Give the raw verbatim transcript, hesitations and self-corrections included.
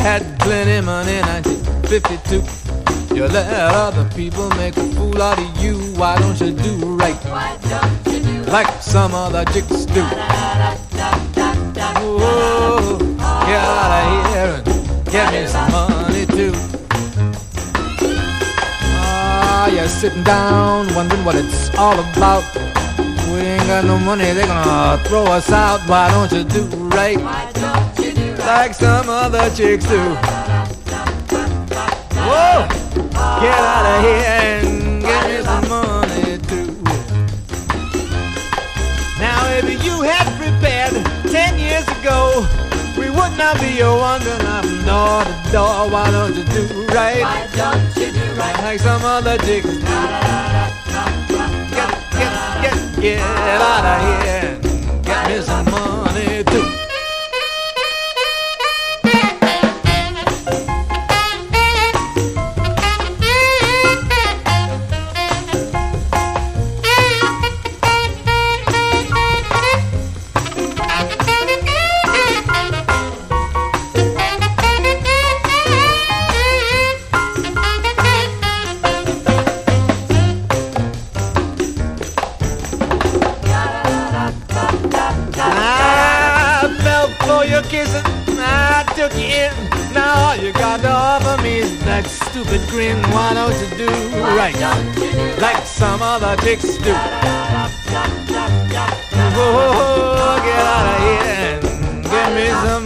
had plenty money in nineteen fifty-two. You let other people make a fool out of you. Why don't you do right? Why don't you do like some other chicks do? Oh, get out of here and get me some money too. Ah, you're sitting down wondering what it's all about. We ain't got no money, they're gonna throw us out. Why don't you do right? Why don't you do right? Like some other chicks do. Whoa, get out of here and get me some money too. Now if you had prepared ten years ago, we would not be a wandering from door to door. Why don't you do right? Why don't you do right? Like some other chicks do. Get, get, get, get out of here and get me some money too. Kissing, I took you in. Now all you got to offer me is that stupid grin. Why don't you do right? Like some other chicks do. Oh, get out of here and give me some